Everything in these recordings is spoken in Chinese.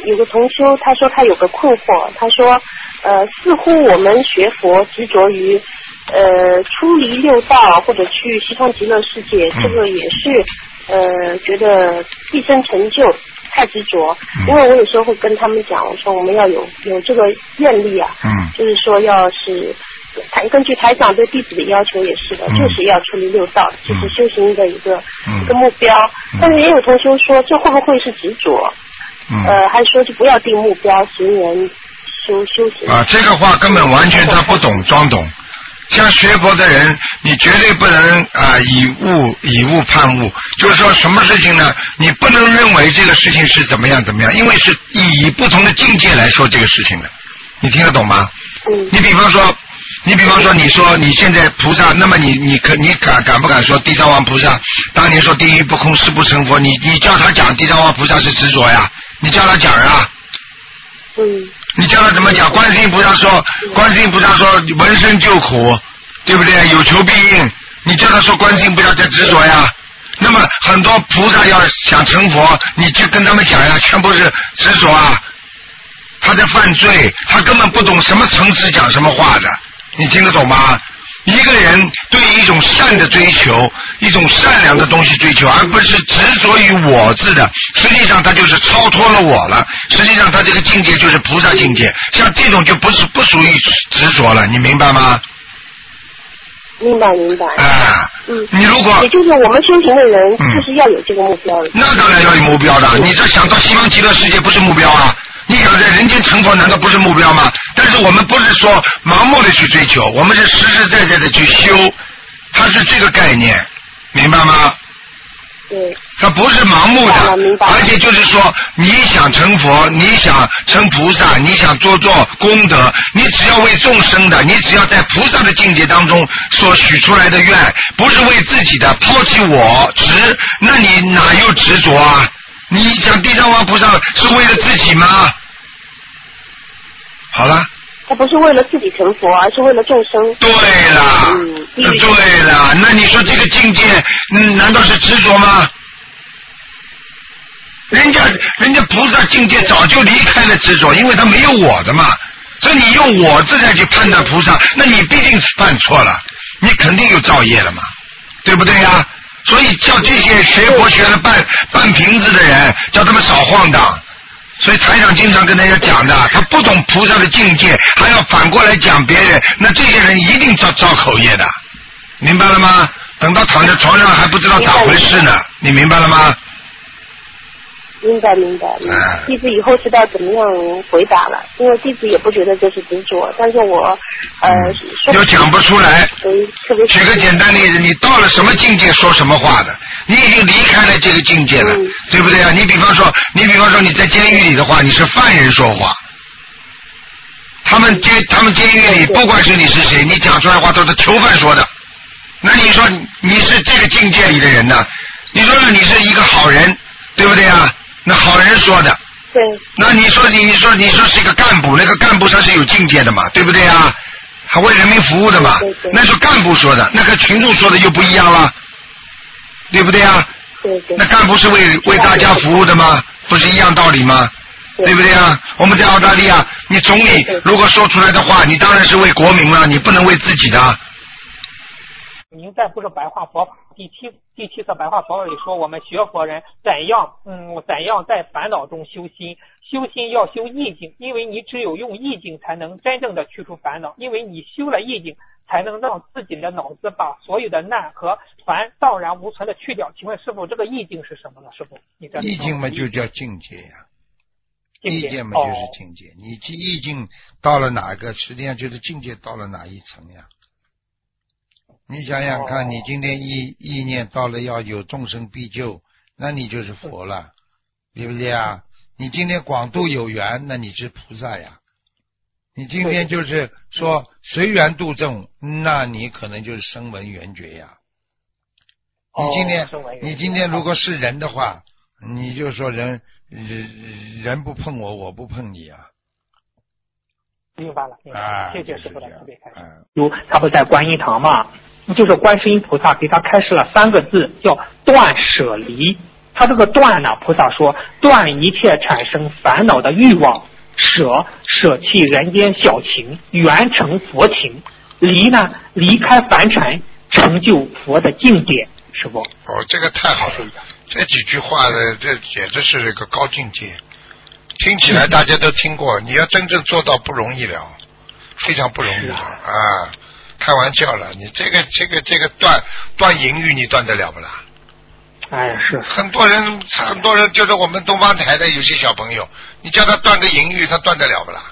有个同修，他说他有个困惑，他说似乎我们学佛执着于出离六道或者去西方极乐世界，这个也是觉得毕生成就太执着。因为我有时候会跟他们讲，我说我们要有这个愿力啊，就是说要是根据台长对弟子的要求也是的，就是要出离六道，就是修行的一个目标。但是也有同修说，这会不会是执着？还说就不要定目标，行人修行啊，这个话根本完全他不懂装懂。像学佛的人，你绝对不能以物判物，就是说什么事情呢？你不能认为这个事情是怎么样，因为是以不同的境界来说这个事情的，你听得懂吗？你比方说，你说你现在菩萨，那么你敢不敢说地藏王菩萨当年说地狱不空誓不成佛？你叫他讲地藏王菩萨是执着呀？你叫他讲啊？你叫他怎么讲？观世音菩萨说闻声救苦，对不对？有求必应。你叫他说观世音菩萨在执着呀？那么很多菩萨要想成佛，你就跟他们讲呀，全部是执着啊。他在犯罪，他根本不懂什么层次讲什么话的，你听得懂吗？一个人对一种善的追求，一种善良的东西追求，而不是执着于我字的，实际上他就是超脱了我了，实际上他这个境界就是菩萨境界，像这种就不属于执着了，你明白吗？ 明白。 你如果也就是我们修行的人，就是要有这个目标的。 那当然要有目标的，你这想到西方极乐世界不是目标啊？你想在人间成佛难道不是目标吗？但是我们不是说盲目的去追求，我们是实实在在的去修，它是这个概念，明白吗？ 对。 它不是盲目的，而且就是说你想成佛，你想成菩萨，你想做功德，你只要为众生的，你只要在菩萨的境界当中所许出来的愿，不是为自己的，抛弃我执，那你哪有执着啊？你讲地藏王菩萨是为了自己吗？好了， 他不是为了自己成佛，而是为了众生。 对了，那你说这个境界，难道是执着吗？人家菩萨境界早就离开了执着，因为他没有我的嘛。所以你用我字再去判断菩萨，那你必定是犯错了，你肯定有造业了嘛，对不对呀？所以叫这些学佛学了半瓶子的人，叫他们少晃荡。所以台长经常跟大家讲的，他不懂菩萨的境界，还要反过来讲别人，那这些人一定造口业的，明白了吗？等到躺在床上还不知道咋回事呢，你明白了吗？ 明白。弟子以后知道怎么样回答了，因为弟子也不觉得这是执着，但是我又讲不出来。举个简单例子，你到了什么境界说什么话的，你已经离开了这个境界了，对不对啊？你比方说你在监狱里的话，你是犯人说话，他们监狱里不管是你是谁，你讲出来的话都是囚犯说的，那你说你是这个境界里的人呢？你说你是一个好人，对不对啊？那好人说的， 对。 那你说是一个干部，那个干部他是有境界的嘛，对不对啊？还为人民服务的嘛，那是干部说的，那和群众说的又不一样了，对不对啊？ 对。 那干部是为大家服务的吗？不是一样道理吗？对不对啊？我们在澳大利亚，你总理如果说出来的话，你当然是为国民了，你不能为自己的。 您在不是白话佛法第七册白话佛法里说，我们学佛人怎样在烦恼中修心要修意境，因为你只有用意境才能真正的去除烦恼，因为你修了意境才能让自己的脑子把所有的难和烦荡然无存的去掉。请问师父，这个意境是什么呢？师父，你在意境嘛就叫境界呀，意境嘛就是境界，你意境到了哪个，实际上就是境界到了哪一层呀。你想想看，你今天意念到了要有众生必救，那你就是佛了，对不对啊？你今天广度有缘，那你是菩萨呀。你今天就是说随缘度众，那你可能就是声闻缘觉呀。你今天如果是人的话，你就说人不碰我，我不碰你啊。 明白了，谢谢师父的特别开示。 他不在观音堂嘛，就是观世音菩萨给他开示了3个字，叫断舍离。 他这个断呢，菩萨说断一切产生烦恼的欲望，舍弃人间小情，圆成佛情。离呢，离开凡尘，成就佛的境界。师父， 这个太好了，这几句话的，这简直是一个高境界。听起来大家都听过，你要真正做到不容易了，非常不容易的啊！开玩笑了，你这个断淫欲，你断得了不啦？ 哎，是很多人就是我们东方台的有些小朋友，你叫他断个淫欲，他断得了不啦？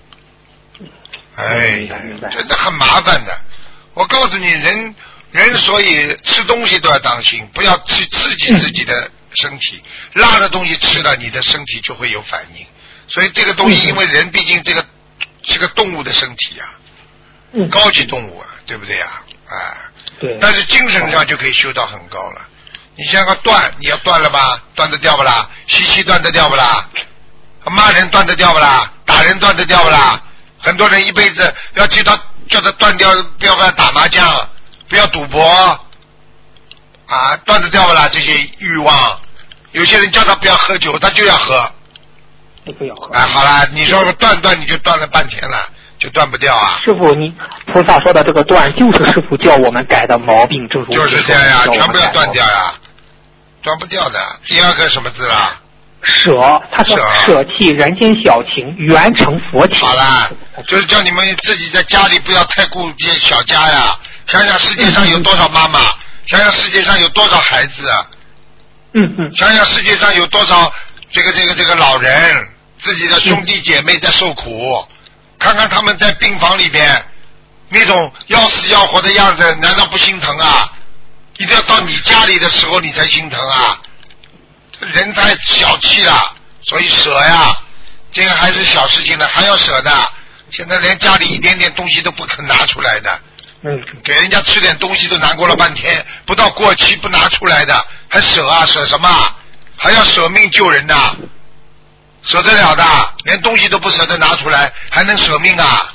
哎，真的很麻烦的。我告诉你，人所以吃东西都要当心，不要去刺激自己的身体。辣的东西吃了，你的身体就会有反应。所以这个东西，因为人毕竟这个是个动物的身体啊，高级动物啊，对不对啊？ 对。 但是精神上就可以修到很高了。你像个断，你要断了吧？断得掉不啦？吸气断得掉不啦？骂人断得掉不啦？打人断得掉不啦？很多人一辈子要叫他断掉，不要打麻将，不要赌博啊，断得掉不啦？这些欲望，有些人叫他不要喝酒，他就要喝。 不要喝。 好了，你说断你就断了半天了，就断不掉啊。 师父，你菩萨说的这个断，就是师父叫我们改的毛病，正如就是这样呀，全部要断掉呀，断不掉的。第二个什么字啦？ 舍，他说舍弃人间小情，圆成佛情。 好啦，就是叫你们自己在家里不要太顾及小家呀。想想世界上有多少妈妈，想想世界上有多少孩子，想想世界上有多少这个老人，自己的兄弟姐妹在受苦，看看他们在病房里边那种要死要活的样子，难道不心疼啊？一定要到你家里的时候你才心疼啊！人太小气了，所以舍呀，这个还是小事情呢，还要舍的。现在连家里一点点东西都不肯拿出来的，给人家吃点东西都难过了半天，不到过期不拿出来的，还舍啊？舍什么？还要舍命救人的，舍得了的？连东西都不舍得拿出来，还能舍命啊？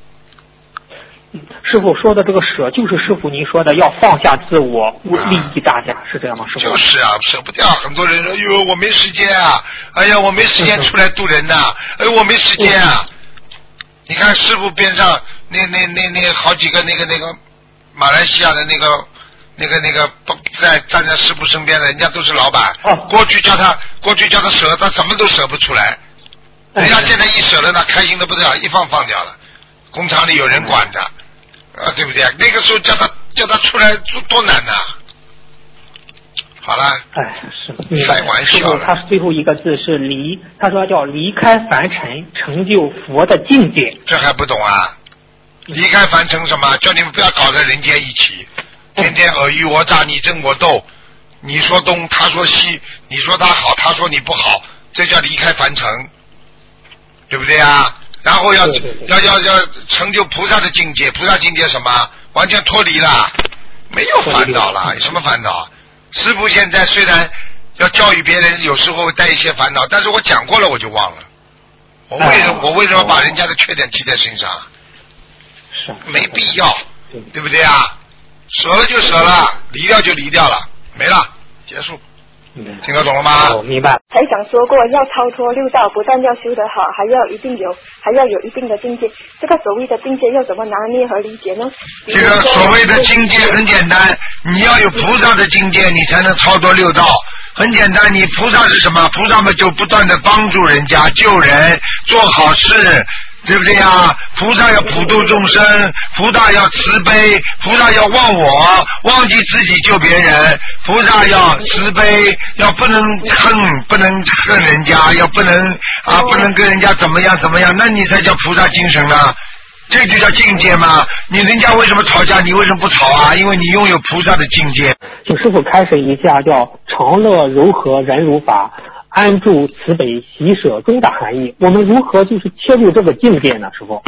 师父说的这个舍，就是师父您说的要放下自我，利益大家，是这样吗？师父？ 就是啊，舍不掉。很多人说，哎呦，我没时间啊，哎呀，我没时间出来度人呐，哎呦，我没时间啊。你看师父边上那好几个那个马来西亚的那个站在师父身边的，人家都是老板。过去叫他舍，他什么都舍不出来。人家现在一舍了，那开心的不得了，一放掉了。工厂里有人管着。对不对？那个时候叫他出来多难呐！好了， 是开玩笑了。 他最后一个字是离，他说叫离开凡尘，成就佛的境界。 这还不懂啊？离开凡尘什么？叫你们不要搞在人间一起，天天尔虞我诈，你争我斗，你说东他说西，你说他好他说你不好，这叫离开凡尘，对不对啊？然后要成就菩萨的境界，菩萨境界什么？完全脱离了，没有烦恼了，有什么烦恼？师父现在虽然要教育别人，有时候会带一些烦恼，但是我讲过了我就忘了。我为什么把人家的缺点记在身上？没必要，对不对啊？舍了就舍了，离掉就离掉了，没了，结束。听得懂了吗？ 明白。 台长说过，要超脱六道，不但要修得好，还要有一定的境界。这个所谓的境界要怎么拿捏和理解呢？ 这个所谓的境界很简单，你要有菩萨的境界，你才能超脱六道。很简单，你菩萨是什么？菩萨们就不断的帮助人家、救人、做好事。对不对呀？菩萨要普度众生，菩萨要慈悲，菩萨要忘我，忘记自己救别人。菩萨要慈悲，要不能恨人家，要不能跟人家怎么样，那你才叫菩萨精神呢。这就叫境界吗？你人家为什么吵架，你为什么不吵啊？因为你拥有菩萨的境界。 请师父开始一下叫常乐柔和忍辱法。安住慈悲喜舍中的含义，我们如何就是切入这个境界呢？师父，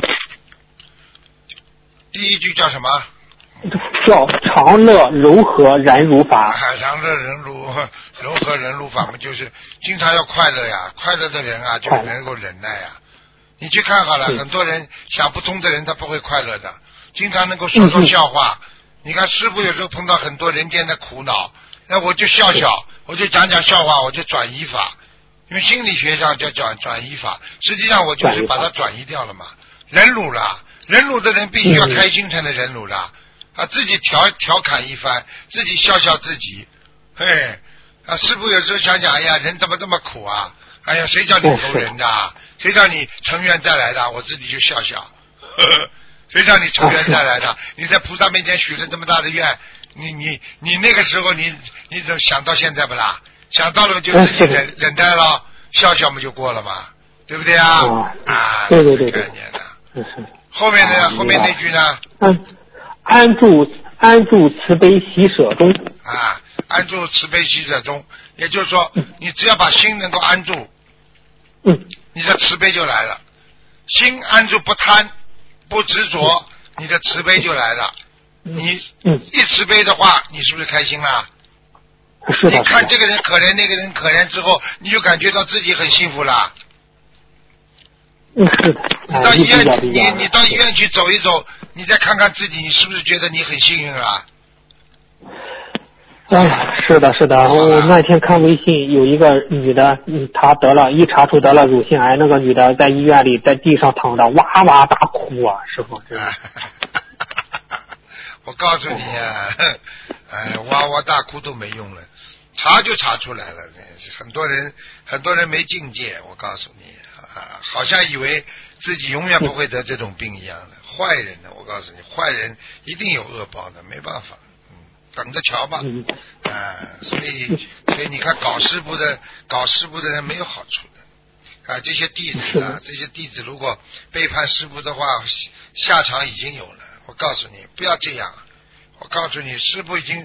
第一句叫什么？ 叫常乐柔和忍辱法。 常乐柔和忍辱法嘛，就是经常要快乐呀，快乐的人啊就能够忍耐呀。你去看好了，很多人想不通的人他不会快乐的，经常能够说笑话。你看师父有时候碰到很多人间的苦恼，那我就笑笑， 我就讲讲笑话，我就转移法，因为心理学上叫转移法，实际上我就是把它转移掉了嘛。忍辱了，忍辱的人必须要开心才能忍辱了，自己调侃一番，自己笑笑自己，嘿，师父有时候想想，哎呀，人怎么这么苦啊？哎呀，谁叫你投人的？谁叫你成愿再来的？我自己就笑笑，谁叫你成愿再来的？你在菩萨面前许了这么大的愿，你那个时候你怎么想到现在不啦？想到了就自己忍耐了，笑笑嘛就过了嘛，对不对啊？ 对， 概念的。后面呢？后面那句呢？ 安住慈悲喜舍中。 安住慈悲喜舍中，也就是说，你只要把心能够安住，你的慈悲就来了。心安住不贪不执着，你的慈悲就来了。你一慈悲的话，你是不是开心了？ 是的。 你看这个人可怜，那个人可怜之后，你就感觉到自己很幸福了。 是的。 你到医院，你到医院去走一走，你再看看自己，你是不是觉得你很幸运了？ 是的。我那天看微信，有一个女的，她查出得了乳腺癌，那个女的在医院里在地上躺着，哇哇大哭啊！师傅， 我告诉你啊，哇哇大哭都没用了，查就查出来了。很多人没境界，我告诉你好像以为自己永远不会得这种病一样的。坏人呢，我告诉你，坏人一定有恶报的，没办法。等着瞧吧，所以你看搞师傅的人没有好处的这些弟子如果背叛师傅的话，下场已经有了。我告诉你，不要这样。我告诉你，师傅已经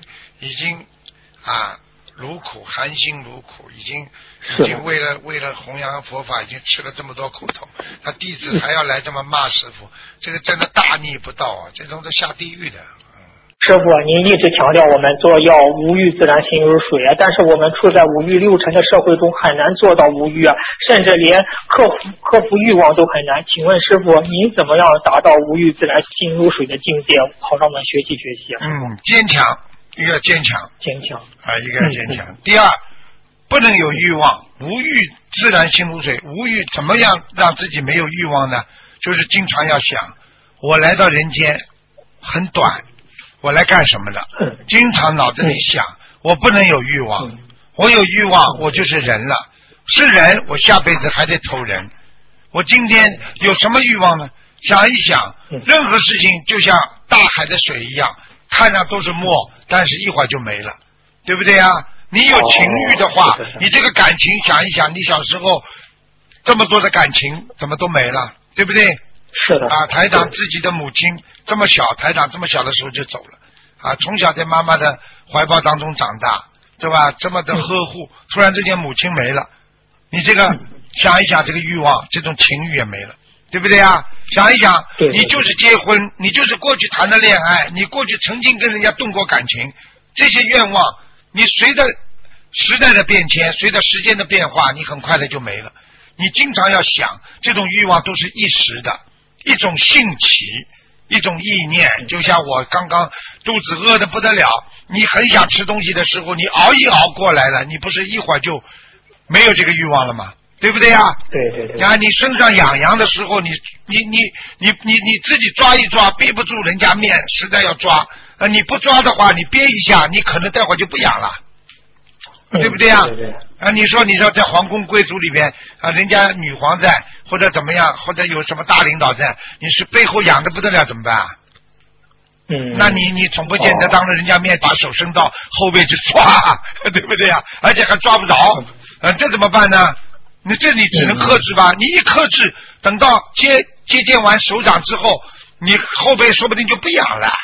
茹苦，含辛茹苦，已经为了弘扬佛法，已经吃了这么多苦头。他弟子还要来这么骂师傅，这个真的大逆不道啊！这种都下地狱的。 师傅，您一直强调我们做要无欲自然心如水啊，但是我们处在五欲六尘的社会中，很难做到无欲啊，甚至连克服欲望都很难。请问师傅，您怎么样达到无欲自然心如水的境界，好让我们学习坚强，一个坚强一个坚强。第二，不能有欲望，无欲自然心如水。无欲怎么样让自己没有欲望呢？就是经常要想，我来到人间很短，我来干什么的？经常脑子里想，我不能有欲望，我有欲望我就是人了，是人我下辈子还得投人。我今天有什么欲望呢？想一想，任何事情就像大海的水一样，看着都是墨，但是一会儿就没了，对不对啊？你有情欲的话，你这个感情想一想，你小时候这么多的感情怎么都没了，对不对？ 是的。 台长自己的母亲这么小，台长这么小的时候就走了从小在妈妈的怀抱当中长大，对吧？这么的呵护，突然之间母亲没了，你这个想一想，这个欲望这种情欲也没了，对不对啊？想一想，你就是结婚，你就是过去谈的恋爱，你过去曾经跟人家动过感情，这些愿望你随着时代的变迁，随着时间的变化，你很快的就没了。你经常要想，这种欲望都是一时的，一种兴起，一种意念。就像我刚刚肚子饿得不得了，你很想吃东西的时候，你熬一熬过来了，你不是一会儿就没有这个欲望了吗？对不对啊？ 对。 你身上痒痒的时候，你自己抓一抓，憋不住人家面，实在要抓，你不抓的话，你憋一下，你可能待会儿就不痒了，对不对啊？ 对。 你说在皇宫贵族里边人家女皇在，或者怎么样，或者有什么大领导在，你是背后痒的不得了，怎么办？那你总不见得当着人家面把手伸到后背去抓，对不对啊？而且还抓不着，这怎么办呢？你只能克制吧。你一克制，等到接见完首长之后，你后背说不定就不痒了。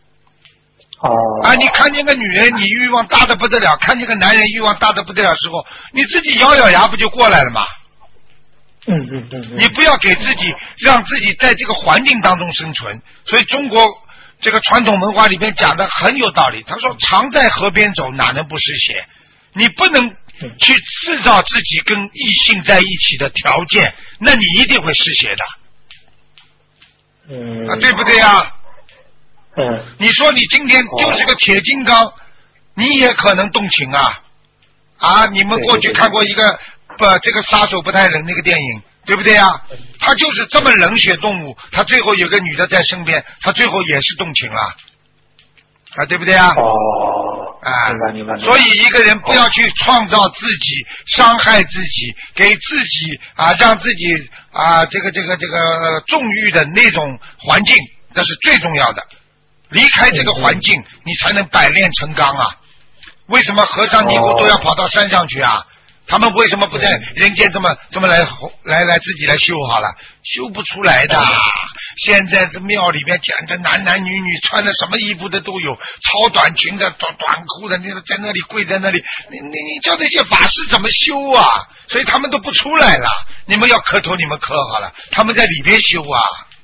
你看见个女人，你欲望大的不得了；看见个男人欲望大的不得了时候，你自己咬咬牙不就过来了吗？你不要给自己让自己在这个环境当中生存。所以中国这个传统文化里边讲的很有道理。他说：“常在河边走，哪能不湿鞋？”你不能去制造自己跟异性在一起的条件，那你一定会湿鞋的。对不对啊？你说你今天就是个铁金刚，你也可能动情啊， 啊，你们过去看过一个这个杀手不太冷那个电影，对不对啊？他就是这么冷血动物，他最后有个女的在身边，他最后也是动情了，啊，对不对啊？啊， 明白。 所以一个人不要去创造自己，伤害自己，给自己啊，让自己啊，这个纵欲的那种环境，这是最重要的。离开这个环境，你才能百炼成钢啊！为什么和尚尼姑都要跑到山上去啊？他们为什么不在人间这么来自己来修好了？修不出来的。现在这庙里面简直男女穿的什么衣服的都有，超短裙的、短裤的，你在那里跪在那里，你叫那些法师怎么修啊？所以他们都不出来了。你们要磕头，你们磕好了，他们在里边修啊。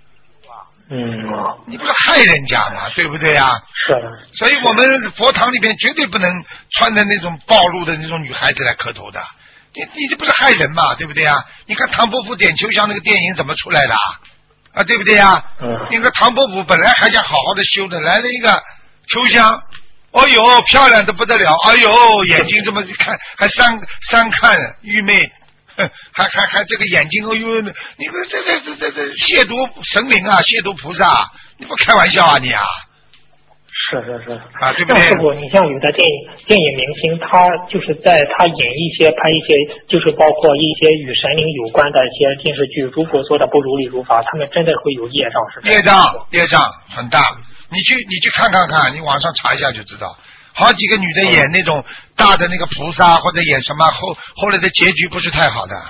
你不是害人家吗？对不对啊？ 是。 所以我们佛堂里边绝对不能穿的那种暴露的那种女孩子来磕头的。你这不是害人嘛？对不对啊？你看唐伯虎点秋香那个电影怎么出来的啊？对不对啊？那个唐伯虎本来还想好好的修的，来了一个秋香，哦呦漂亮的不得了，哎呦眼睛这么一看还三看愚昧。还这个眼睛，哦呦，你这亵渎神灵啊，亵渎菩萨，你不开玩笑啊你啊？ 是啊，对不对？ 师傅，你像有的电影明星，他就是在他演一些拍一些，就是包括一些与神灵有关的一些电视剧，如果做的不如理如法，他们真的会有业障，是吧？ 业障很大，你去看，你网上查一下就知道。好几个女的演那种大的那个菩萨，或者演什么后来的结局不是太好的。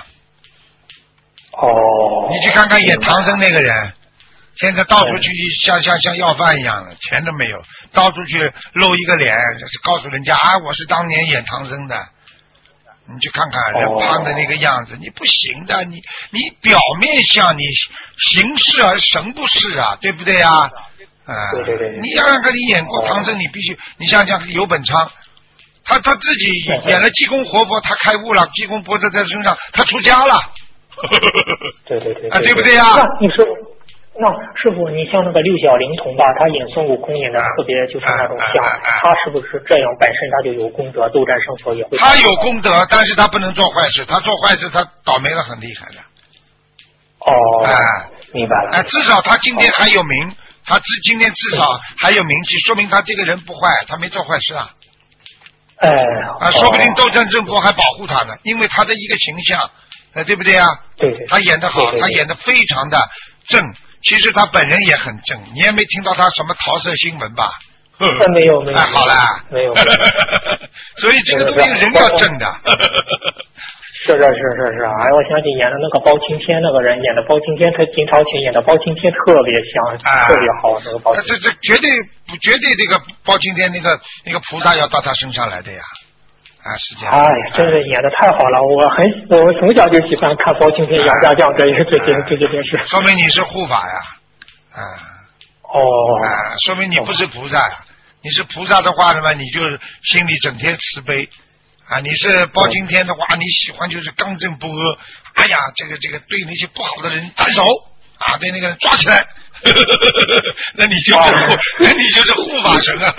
你去看看演唐僧那个人，现在到处去像要饭一样的，钱都没有，到处去露一个脸，告诉人家啊我是当年演唐僧的。你去看看人胖的那个样子，你不行的，你表面像，你形式而神不是啊，对不对啊？ 对， 你要让你演过唐僧，你必须，你像游本昌，他自己演了济公活佛，他开悟了，济公脖子在身上，他出家了。 对， 啊，对不对啊？ 那师傅，你像那个六小龄童吧，他演孙悟空演的特别就是那种像，他是不是这样本身他就有功德，斗战胜佛也会？ 他有功德，但是他不能做坏事，他做坏事他倒霉了很厉害的。 明白了。 至少他今天还有名。他今天至少还有名气，说明他这个人不坏，他没做坏事啊。说不定斗战胜佛还保护他呢，因为他的一个形象，对不对啊？ 对。 他演得好，他演得非常的正，其实他本人也很正，你也没听到他什么桃色新闻吧？ 没有。 好了， 没有。 所以这个东西人要正的。 是，我想起演的那个包青天那个人演的包青天，他金朝廷演的包青天特别像，特别好那个包青天。 这绝对这个包青天那个菩萨要到他身上来的呀，是这样。 真是演的太好了，我从小就喜欢看包青天、杨家将这些电视。 说明你是护法呀，说明你不是菩萨呀。你是菩萨的话呢，你就心里整天慈悲。你是包青天的话，你喜欢就是刚正不阿。哎呀，这个对那些不好的人斩首啊，对那个人抓起来，那你就是护法神啊。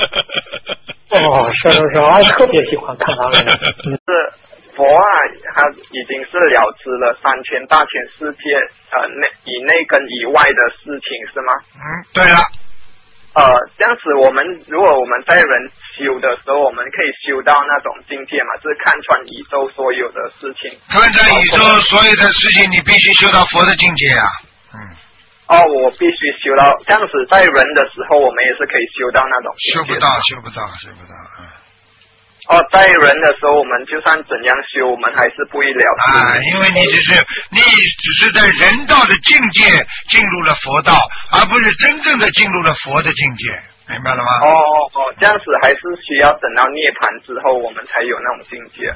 是，我特别喜欢看他们。 是佛啊，他已经是了知了3000大千世界以内跟以外的事情，是吗？ 对了。 这样子如果我们在人修的时候，我们可以修到那种境界嘛，就是看穿宇宙所有的事情。 看穿宇宙所有的事情，你必须修到佛的境界啊。 我必须修到这样子，在人的时候，我们也是可以修到那种境界。 修不到。 在人的时候，我们就算怎样修，我们还是不会了因为你只是在人道的境界进入了佛道，而不是真正的进入了佛的境界，明白了吗？ 这样子还是需要等到涅槃之后，我们才有那种境界。